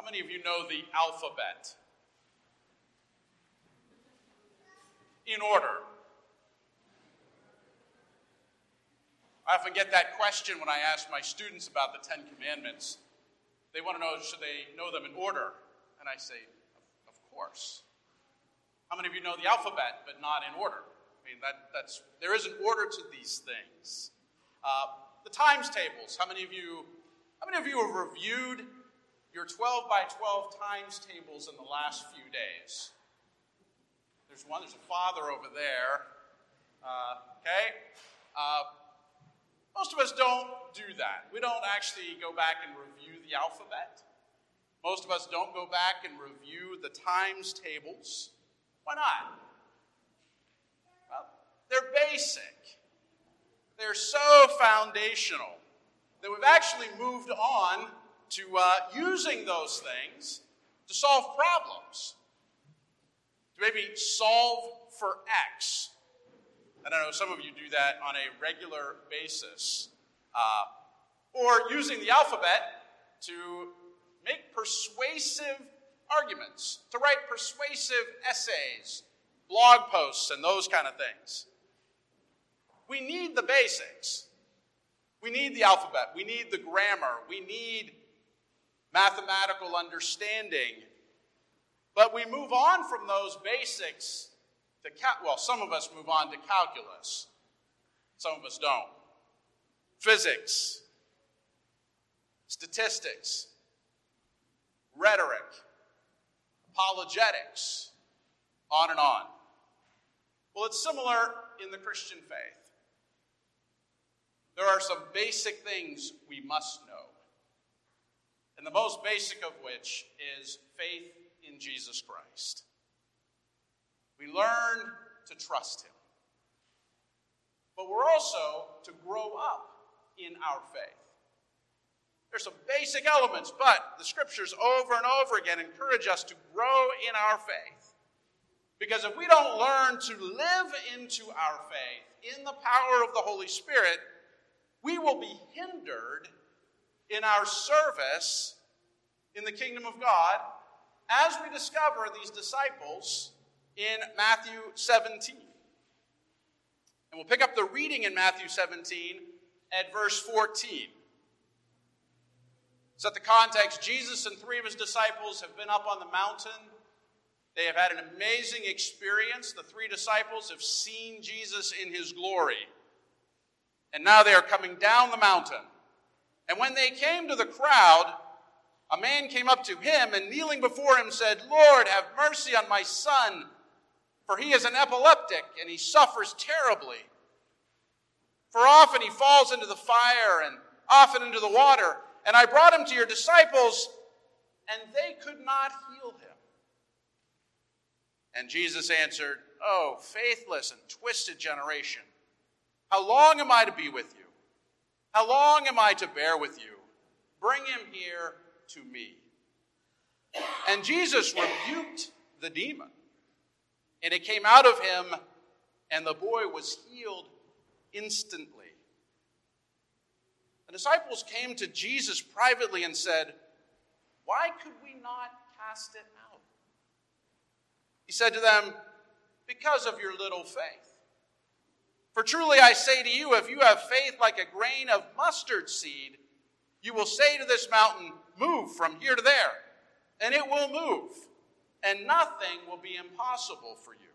many of you know the alphabet? In order. I often get that question when I ask my students about the Ten Commandments. They want to know, should they know them in order? And I say, of course. How many of you know the alphabet, but not in order? I mean, there is an order to these things. The times tables. How many of you have reviewed your 12 by 12 times tables in the last few days? There's a father over there. Okay? Most of us don't do that. We don't actually go back and review the alphabet. Most of us don't go back and review the times tables. Why not? Well, they're basic. They're so foundational that we've actually moved on to using those things to solve problems. To maybe solve for X. I don't know, some of you do that on a regular basis. Or using the alphabet to make persuasive arguments, to write persuasive essays, blog posts, and those kind of things. We need the basics. We need the alphabet. We need the grammar. We need mathematical understanding. But we move on from those basics to, some of us move on to calculus. Some of us don't. Physics, statistics, rhetoric, apologetics, on and on. Well, it's similar in the Christian faith. There are some basic things we must know. And the most basic of which is faith in Jesus Christ. We learn to trust him. But we're also to grow up in our faith. There's some basic elements, but the scriptures over and over again encourage us to grow in our faith. Because if we don't learn to live into our faith in the power of the Holy Spirit, we will be hindered in our service in the kingdom of God, as we discover these disciples in Matthew 17. And we'll pick up the reading in Matthew 17 at verse 14. Set the context. Jesus and three of his disciples have been up on the mountain. They have had an amazing experience. The three disciples have seen Jesus in his glory. And now they are coming down the mountain. And when they came to the crowd, a man came up to him and kneeling before him said, "Lord, have mercy on my son, for he is an epileptic and he suffers terribly. For often he falls into the fire and often into the water. And I brought him to your disciples, and they could not heal him." And Jesus answered, "Oh, faithless and twisted generation, how long am I to be with you? How long am I to bear with you? Bring him here to me." And Jesus rebuked the demon, and it came out of him, and the boy was healed instantly. The disciples came to Jesus privately and said, "Why could we not cast it out?" He said to them, "Because of your little faith. For truly I say to you, if you have faith like a grain of mustard seed, you will say to this mountain, 'Move from here to there,' and it will move, and nothing will be impossible for you."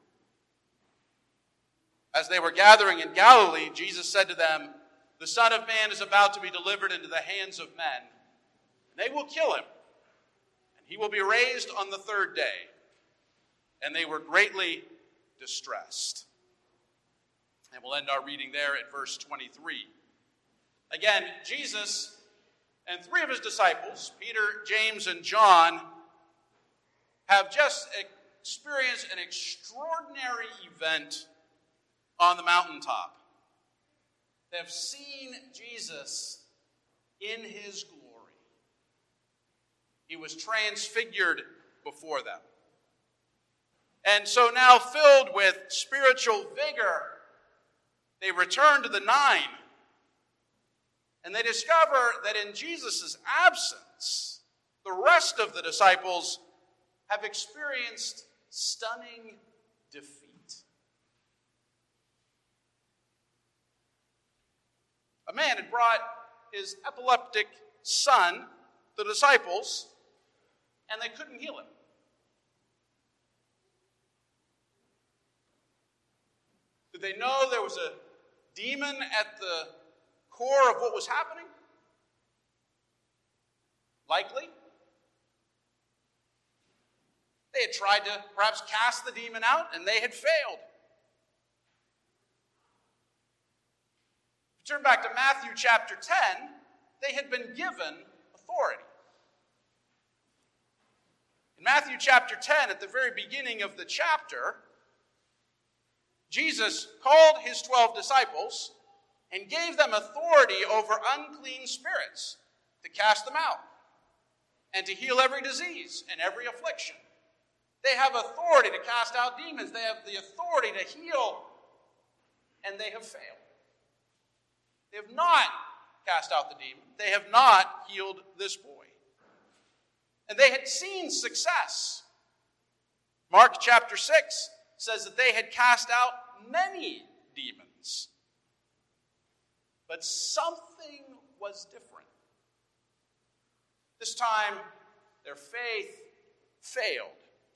As they were gathering in Galilee, Jesus said to them, "The Son of Man is about to be delivered into the hands of men. They will kill him, and he will be raised on the third day." And they were greatly distressed. And we'll end our reading there at verse 23. Again, Jesus and three of his disciples, Peter, James, and John, have just experienced an extraordinary event on the mountaintop. They have seen Jesus in his glory. He was transfigured before them. And so now, filled with spiritual vigor, they return to the nine. And they discover that in Jesus' absence, the rest of the disciples have experienced stunning defeat. A man had brought his epileptic son to the disciples, and they couldn't heal him. Did they know there was a demon at the core of what was happening? Likely. They had tried to perhaps cast the demon out, and they had failed. If you turn back to Matthew chapter 10, they had been given authority. In Matthew chapter 10, at the very beginning of the chapter, Jesus called his 12 disciples and gave them authority over unclean spirits to cast them out and to heal every disease and every affliction. They have authority to cast out demons. They have the authority to heal, and they have failed. They have not cast out the demon. They have not healed this boy. And they had seen success. Mark chapter 6 says that they had cast out many demons. But something was different. This time, their faith failed.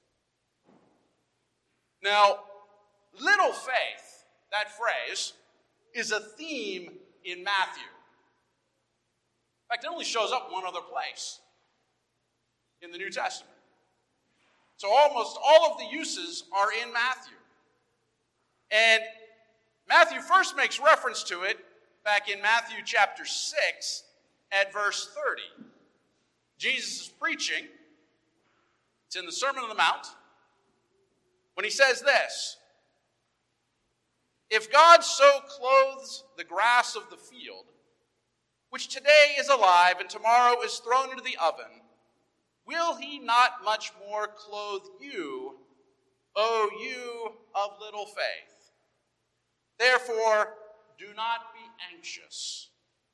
Now, little faith, that phrase, is a theme in Matthew. In fact, it only shows up one other place in the New Testament. So almost all of the uses are in Matthew. And Matthew first makes reference to it back in Matthew chapter 6 at verse 30. Jesus is preaching. It's in the Sermon on the Mount. When he says this, "If God so clothes the grass of the field, which today is alive and tomorrow is thrown into the oven, will he not much more clothe you, O you of little faith? Therefore, do not be anxious."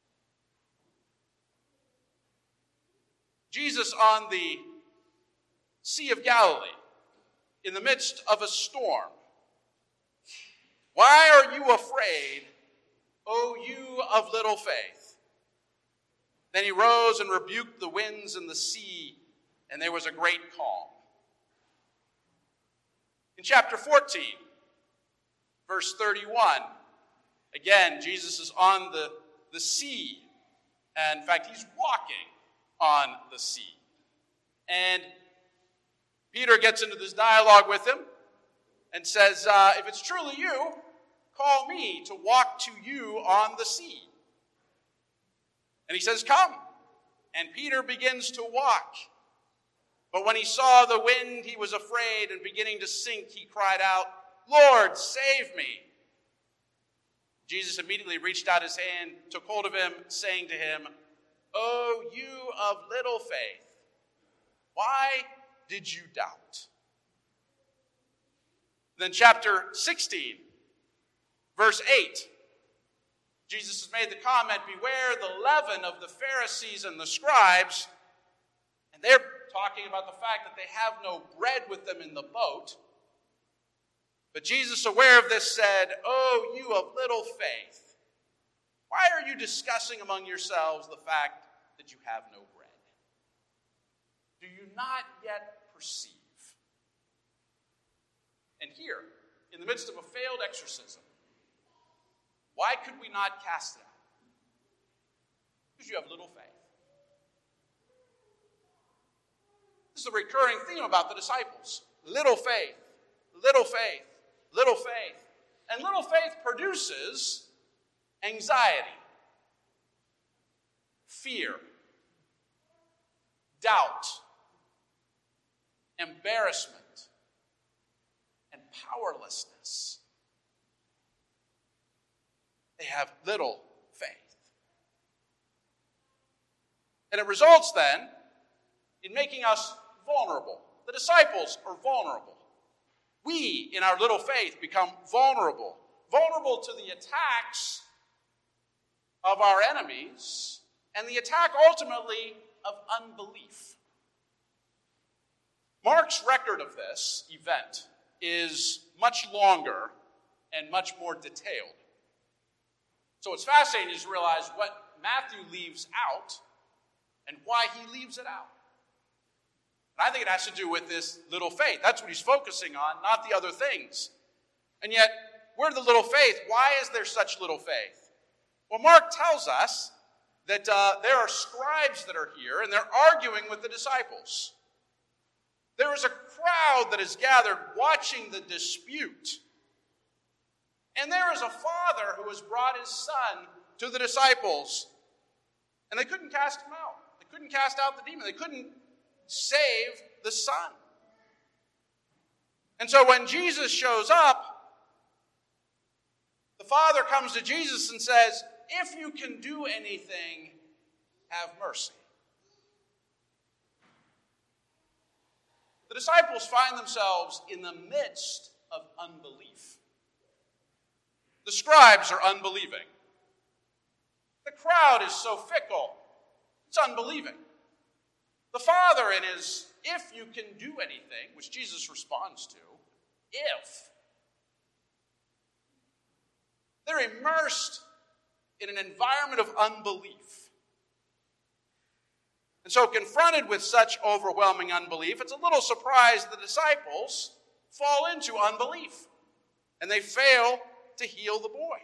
Jesus on the Sea of Galilee, in the midst of a storm. "Why are you afraid, O you of little faith?" Then he rose and rebuked the winds and the sea, and there was a great calm. In chapter 14, verse 31, again, Jesus is on the sea. And in fact, he's walking on the sea. And Peter gets into this dialogue with him and says, "If it's truly you, call me to walk to you on the sea." And he says, "Come." And Peter begins to walk. But when he saw the wind, he was afraid, and beginning to sink, he cried out, "Lord, save me." Jesus immediately reached out his hand, took hold of him, saying to him, "O you of little faith, why did you doubt?" Then chapter 16, verse 8, Jesus has made the comment, "Beware the leaven of the Pharisees and the scribes." And they're talking about the fact that they have no bread with them in the boat. But Jesus, aware of this, said, "O you of little faith, why are you discussing among yourselves the fact that you have no bread? Do you not yet perceive?" And here, in the midst of a failed exorcism, why could we not cast it out? Because you have little faith. This is a recurring theme about the disciples. Little faith, little faith, little faith. And little faith produces anxiety, fear, doubt, embarrassment, and powerlessness. They have little faith. And it results then in making us vulnerable. The disciples are vulnerable. We, in our little faith, become vulnerable. Vulnerable to the attacks of our enemies and the attack ultimately of unbelief. Mark's record of this event is much longer and much more detailed. So it's fascinating to realize what Matthew leaves out and why he leaves it out. And I think it has to do with this little faith. That's what he's focusing on, not the other things. And yet, where the little faith? Why is there such little faith? Well, Mark tells us that there are scribes that are here, and they're arguing with the disciples. There is a crowd that is gathered watching the dispute. And there is a father who has brought his son to the disciples. And they couldn't cast him out. They couldn't cast out the demon. They couldn't save the son. And so when Jesus shows up, the father comes to Jesus and says, "If you can do anything, have mercy." The disciples find themselves in the midst of unbelief. The scribes are unbelieving. The crowd is so fickle, it's unbelieving. The father in his, "if you can do anything," which Jesus responds to, if. They're immersed in an environment of unbelief. And so, confronted with such overwhelming unbelief, it's a little surprised the disciples fall into unbelief. And they fail to heal the boy.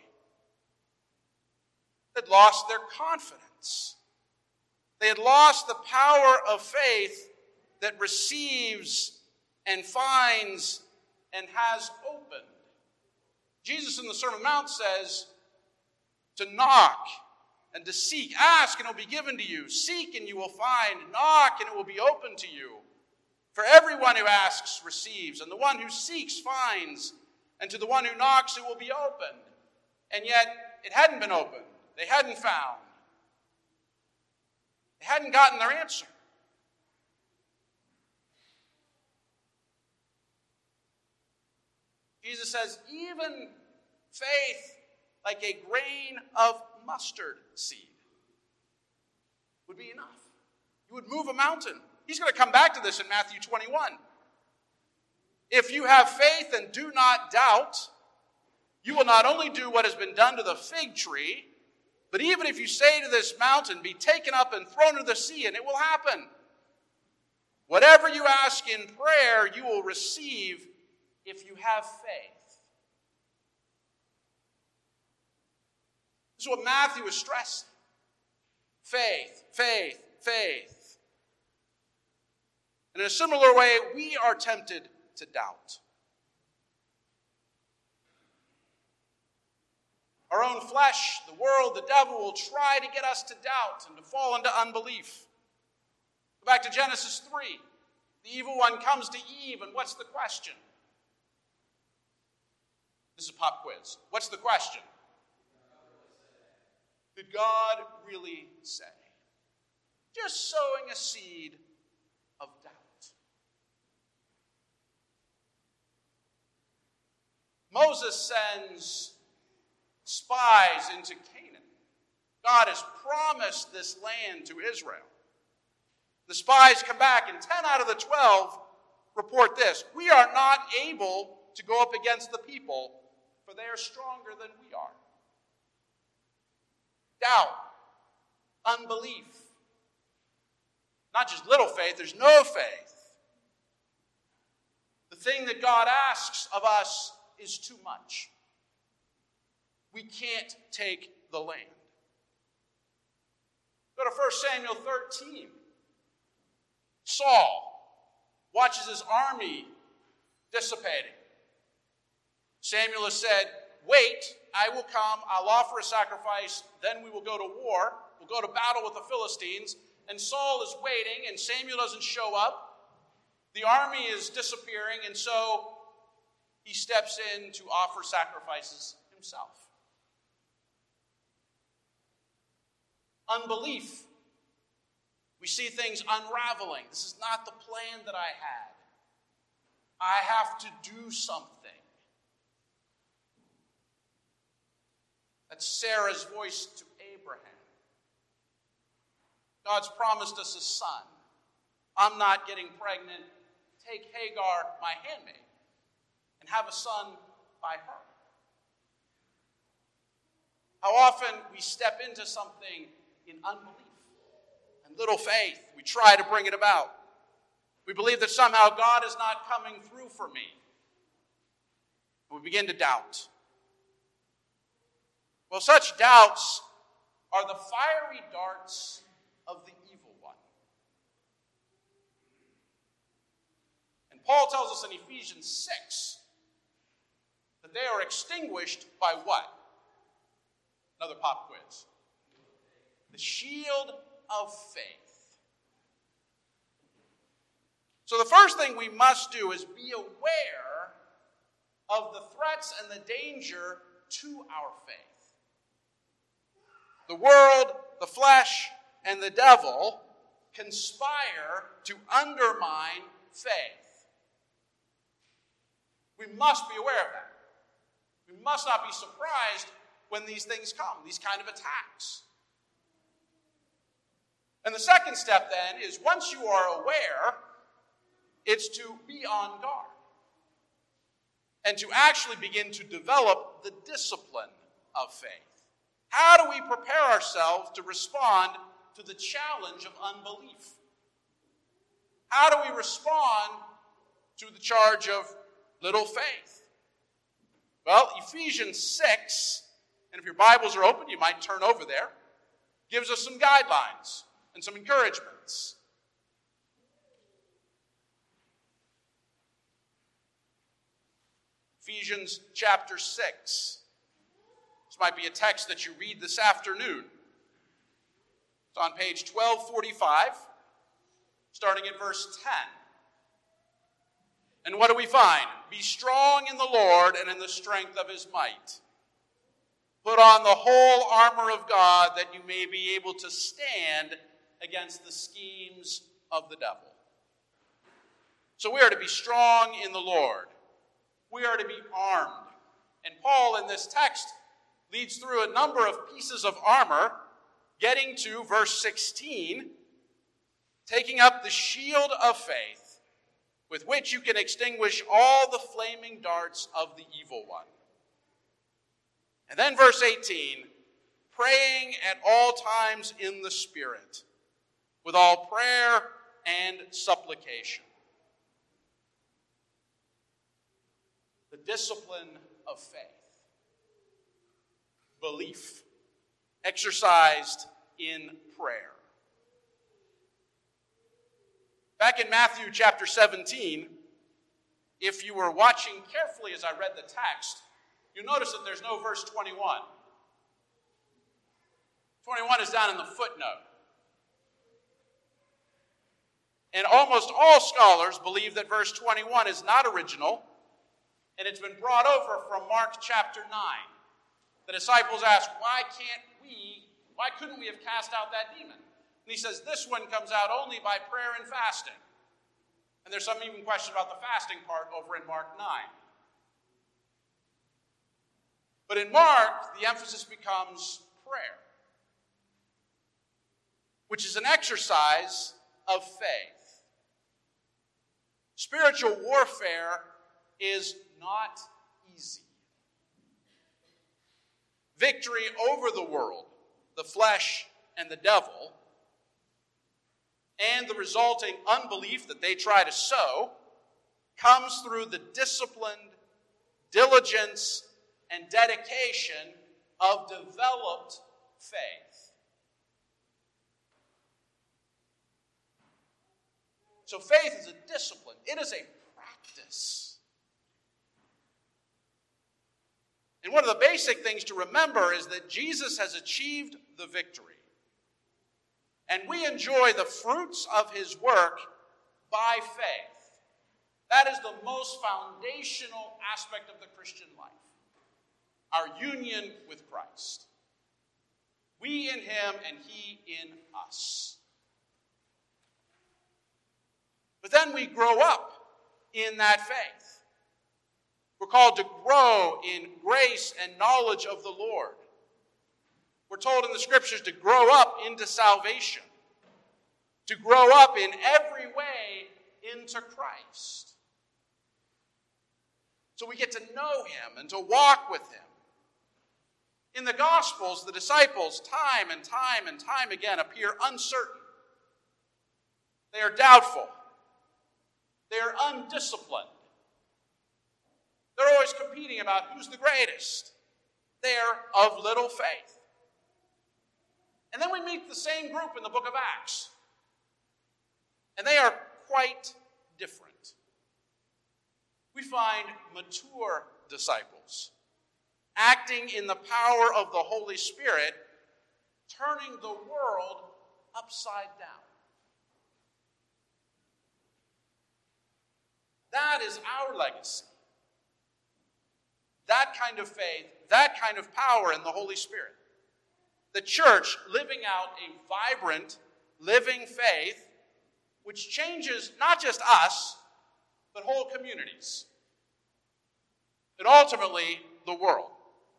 They'd lost their confidence. They had lost the power of faith that receives and finds and has opened. Jesus in the Sermon on the Mount says to knock and to seek. Ask and it will be given to you. Seek and you will find. Knock and it will be open to you. For everyone who asks receives, and the one who seeks finds, and to the one who knocks it will be opened. And yet it hadn't been opened. They hadn't found. They hadn't gotten their answer. Jesus says, even faith like a grain of mustard seed would be enough. You would move a mountain. He's going to come back to this in Matthew 21. If you have faith and do not doubt, you will not only do what has been done to the fig tree, but even if you say to this mountain, be taken up and thrown into the sea, and it will happen. Whatever you ask in prayer, you will receive if you have faith. This is what Matthew is stressing. Faith, faith, faith. And in a similar way, we are tempted to doubt. Our own flesh, the world, the devil will try to get us to doubt and to fall into unbelief. Go back to Genesis 3. The evil one comes to Eve, and what's the question? This is a pop quiz. What's the question? Did God really say? Just sowing a seed of doubt. Moses sends spies into Canaan. God has promised this land to Israel. The spies come back, and 10 out of the 12 report this: we are not able to go up against the people, for they are stronger than we are. Doubt, unbelief. Not just little faith, there's no faith. The thing that God asks of us is too much. We can't take the land. Go to 1 Samuel 13. Saul watches his army dissipating. Samuel has said, wait, I will come, I'll offer a sacrifice, then we will go to war. We'll go to battle with the Philistines. And Saul is waiting, and Samuel doesn't show up. The army is disappearing, and so he steps in to offer sacrifices himself. Unbelief. We see things unraveling. This is not the plan that I had. I have to do something. That's Sarah's voice to Abraham. God's promised us a son. I'm not getting pregnant. take Hagar, my handmaid, and have a son by her. How often we step into something in unbelief and little faith. We try to bring it about. We believe that somehow God is not coming through for me. We begin to doubt. Well, such doubts are the fiery darts of the evil one. And Paul tells us in Ephesians 6 that they are extinguished by what? Another pop quiz. The shield of faith. So the first thing we must do is be aware of the threats and the danger to our faith. The world, the flesh, and the devil conspire to undermine faith. We must be aware of that. We must not be surprised when these things come, these kind of attacks. And the second step then is once you are aware, it's to be on guard and to actually begin to develop the discipline of faith. How do we prepare ourselves to respond to the challenge of unbelief? How do we respond to the charge of little faith? Well, Ephesians 6, and if your Bibles are open, you might turn over there, gives us some guidelines and some encouragements. Ephesians chapter 6. This might be a text that you read this afternoon. It's on page 1245, starting at verse 10. And what do we find? Be strong in the Lord and in the strength of his might. Put on the whole armor of God that you may be able to stand against the schemes of the devil. So we are to be strong in the Lord. We are to be armed. And Paul in this text leads through a number of pieces of armor, getting to verse 16, taking up the shield of faith, with which you can extinguish all the flaming darts of the evil one. And then verse 18, praying at all times in the Spirit, with all prayer and supplication. The discipline of faith. Belief, exercised in prayer. Back in Matthew chapter 17, if you were watching carefully as I read the text, you notice that there's no verse 21. 21 is down in the footnote. And almost all scholars believe that verse 21 is not original, and it's been brought over from Mark chapter 9. The disciples ask, why couldn't we have cast out that demon? And he says, this one comes out only by prayer and fasting. And there's some even question about the fasting part over in Mark 9. But in Mark, the emphasis becomes prayer, which is an exercise of faith. Spiritual warfare is not easy. Victory over the world, the flesh, and the devil, and the resulting unbelief that they try to sow, comes through the disciplined diligence and dedication of developed faith. So faith is a discipline. It is a practice. And one of the basic things to remember is that Jesus has achieved the victory. And we enjoy the fruits of his work by faith. That is the most foundational aspect of the Christian life. Our union with Christ. We in him and he in us. But then we grow up in that faith. We're called to grow in grace and knowledge of the Lord. We're told in the scriptures to grow up into salvation. To grow up in every way into Christ. So we get to know him and to walk with him. In the Gospels, the disciples time and time again appear uncertain. They are doubtful. They are undisciplined. They're always competing about who's the greatest. They're of little faith. And then we meet the same group in the book of Acts. And they are quite different. We find mature disciples acting in the power of the Holy Spirit, turning the world upside down. That is our legacy. That kind of faith, that kind of power in the Holy Spirit. The church living out a vibrant, living faith which changes not just us, but whole communities. And ultimately, the world.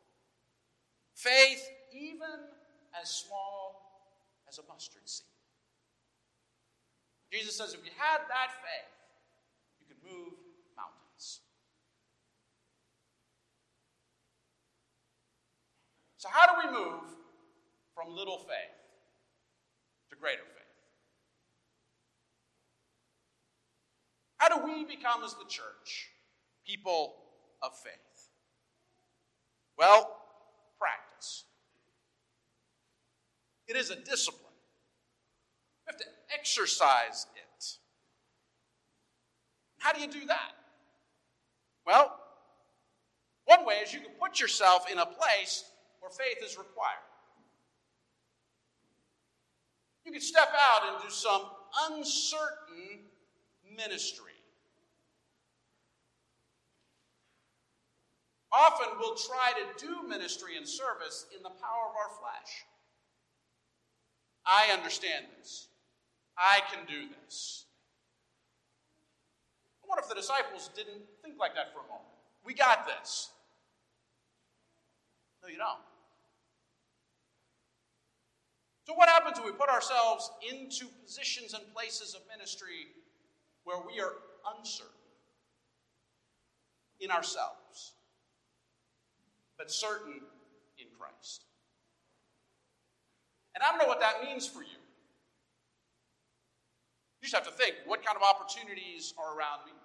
Faith even as small as a mustard seed. Jesus says if you had that faith, you could move mountains. So how do we move from little faith to greater faith? How do we become, as the church, people of faith? Well, practice. It is a discipline. You have to exercise it. How do you do that? Well, one way is you can put yourself in a place where faith is required. You can step out and do some uncertain ministry. Often we'll try to do ministry and service in the power of our flesh. I understand this. I can do this. I wonder if the disciples didn't think like that for a moment. We got this. No, you don't. So what happens when we put ourselves into positions and places of ministry where we are uncertain in ourselves, but certain in Christ? And I don't know what that means for you. You just have to think, what kind of opportunities are around me?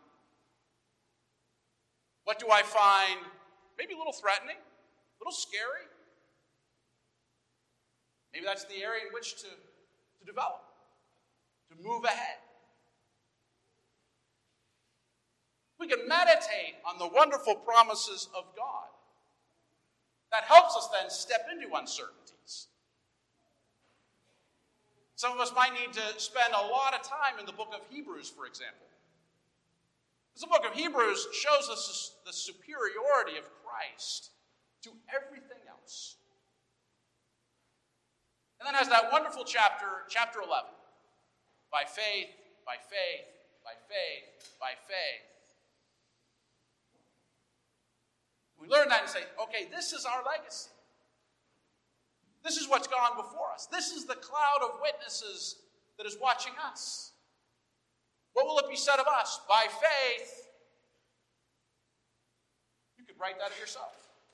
What do I find maybe a little threatening, a little scary? Maybe that's the area in which to develop, to move ahead. We can meditate on the wonderful promises of God. That helps us then step into uncertainties. Some of us might need to spend a lot of time in the book of Hebrews, for example. Because the book of Hebrews shows us the superiority of Christ to everything else. And then has that wonderful chapter 11. By faith, by faith, by faith, by faith. We learn that and say, okay, this is our legacy. This is what's gone before us. This is the cloud of witnesses that is watching us. What will it be said of us? By faith. You could write that of yourself.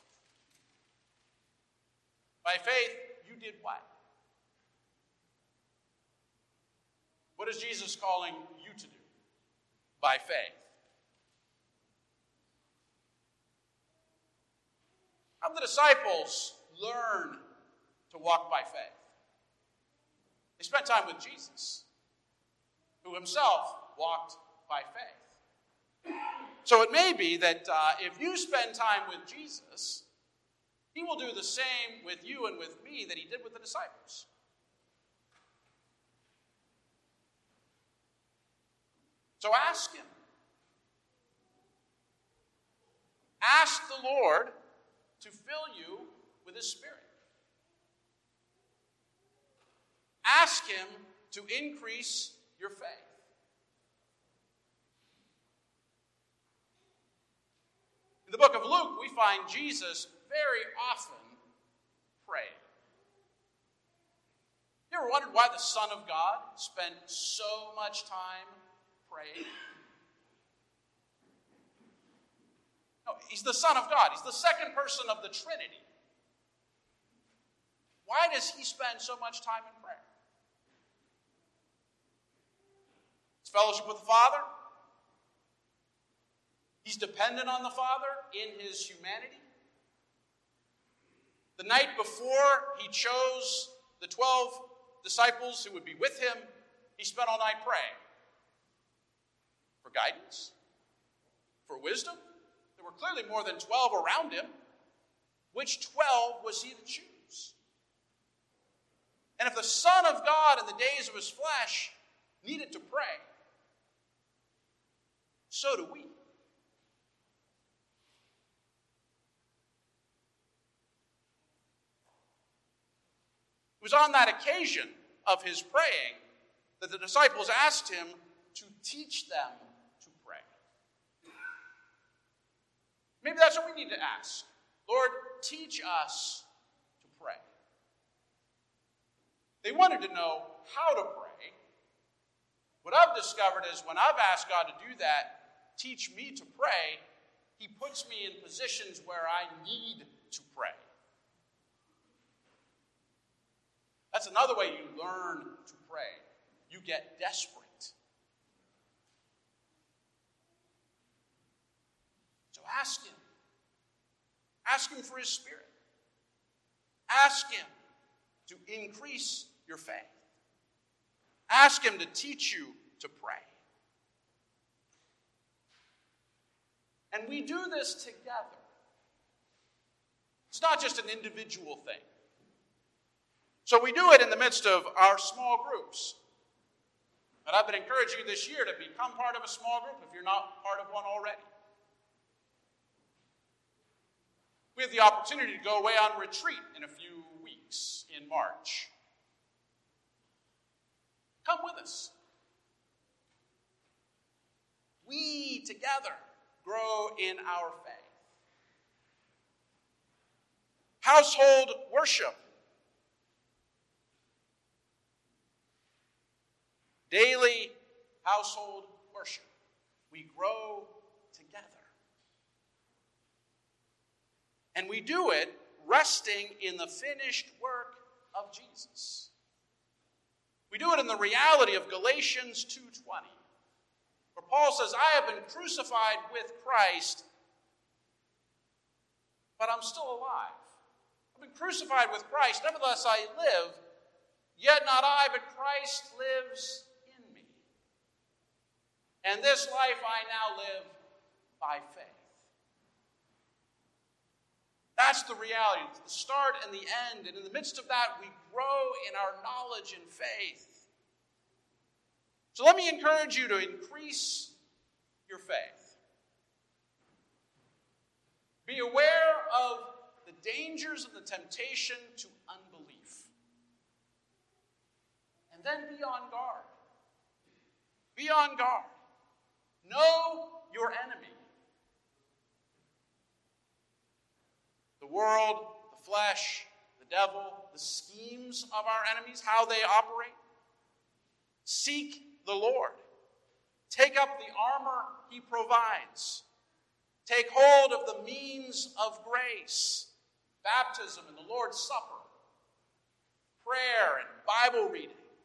By faith, you did what? What is Jesus calling you to do? By faith. How did the disciples learn to walk by faith? They spent time with Jesus, who himself walked by faith. So it may be that if you spend time with Jesus, he will do the same with you and with me that he did with the disciples. So ask him. Ask the Lord to fill you with his Spirit. Ask him to increase your faith. In the book of Luke, we find Jesus very often praying. You ever wondered why the Son of God spent so much time praying? No, he's the Son of God. He's the second person of the Trinity. Why does he spend so much time in prayer? His fellowship with the Father. He's dependent on the Father in his humanity. The night before he chose the 12 disciples who would be with him, he spent all night praying. For guidance? For wisdom? There were clearly more than 12 around him. Which 12 was he to choose? And if the Son of God in the days of his flesh needed to pray, so do we. It was on that occasion of his praying that the disciples asked him to teach them to pray. Maybe that's what we need to ask. Lord, teach us to pray. They wanted to know how to pray. What I've discovered is when I've asked God to do that, teach me to pray, he puts me in positions where I need to pray. That's another way you learn to pray. You get desperate. So ask him. Ask him for his Spirit. Ask him to increase your faith. Ask him to teach you to pray. And we do this together. It's not just an individual thing. So we do it in the midst of our small groups. And I've been encouraging you this year to become part of a small group if you're not part of one already. We have the opportunity to go away on retreat in a few weeks in March. Come with us. We together grow in our faith. Household worship. Daily household worship. We grow together. And we do it resting in the finished work of Jesus. We do it in the reality of Galatians 2:20, where Paul says, I have been crucified with Christ, but I'm still alive. I've been crucified with Christ, nevertheless I live, yet not I, but Christ lives in me. And this life I now live by faith. That's the reality, the start and the end. And in the midst of that, we grow in our knowledge and faith. So let me encourage you to increase your faith. Be aware of the dangers and the temptation to unbelief. And then be on guard. Be on guard. Know your enemy. The world, the flesh, the devil, the schemes of our enemies, how they operate. Seek the Lord. Take up the armor he provides. Take hold of the means of grace. Baptism and the Lord's Supper. Prayer and Bible reading.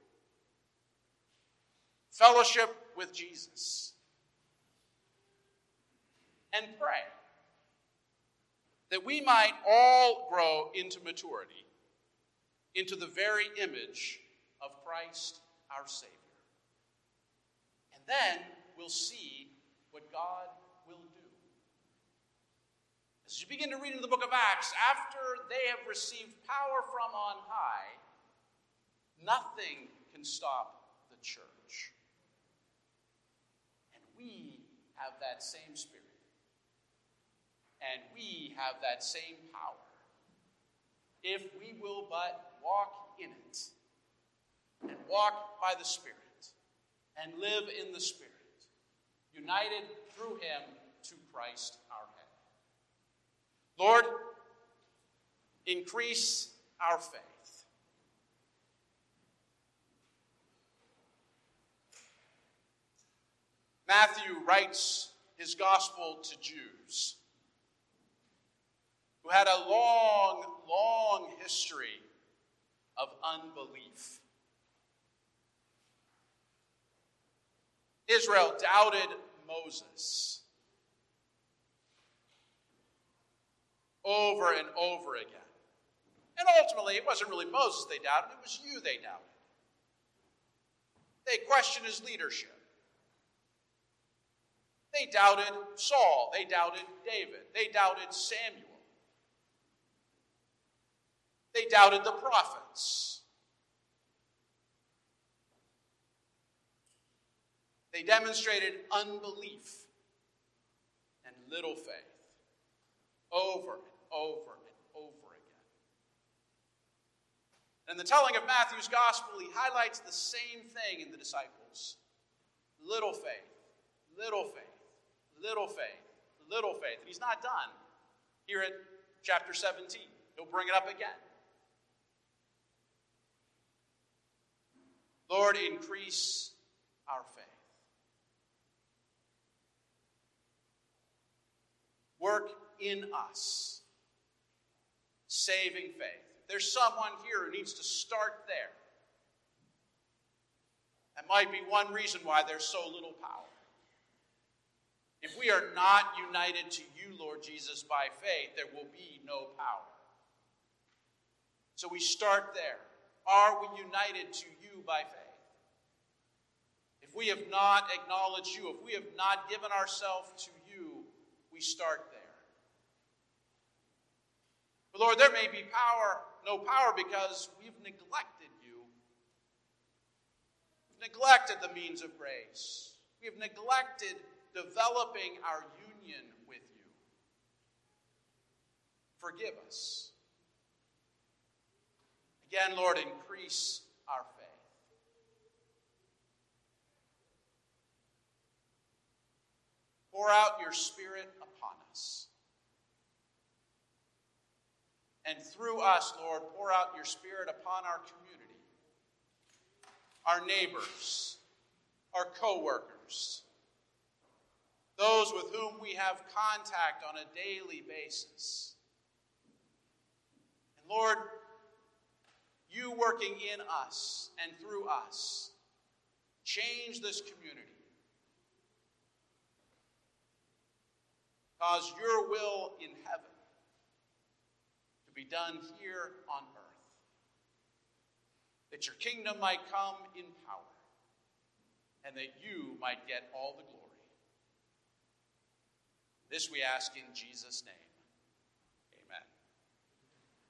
Fellowship with Jesus. And pray that we might all grow into maturity, into the very image of Christ our Savior. And then we'll see what God will do. As you begin to read in the book of Acts, after they have received power from on high, nothing can stop the church. And we have that same Spirit. And we have that same power. If we will but walk in it, and walk by the Spirit, and live in the Spirit, united through him to Christ our head. Lord, increase our faith. Matthew writes his gospel to Jews who had a long, long history of unbelief. Israel doubted Moses over and over again. And ultimately, it wasn't really Moses they doubted, it was you they doubted. They questioned his leadership. They doubted Saul. They doubted David. They doubted Samuel. They doubted the prophets. They demonstrated unbelief and little faith over and over and over again. And in the telling of Matthew's gospel, he highlights the same thing in the disciples. Little faith, little faith, little faith, little faith. And he's not done here at chapter 17. He'll bring it up again. Lord, increase our faith. Work in us, saving faith. There's someone here who needs to start there. That might be one reason why there's so little power. If we are not united to you, Lord Jesus, by faith, there will be no power. So we start there. Are we united to you by faith? If we have not acknowledged you, if we have not given ourselves to you, we start there. But Lord, there may be no power because we've neglected you. We've neglected the means of grace. We've neglected developing our union with you. Forgive us. Again, Lord, increase our faith. Pour out your Spirit upon us. And through us, Lord, pour out your Spirit upon our community, our neighbors, our co-workers, those with whom we have contact on a daily basis. And Lord, you working in us and through us, change this community. Cause your will in heaven to be done here on earth. That your kingdom might come in power, and that you might get all the glory. This we ask in Jesus' name.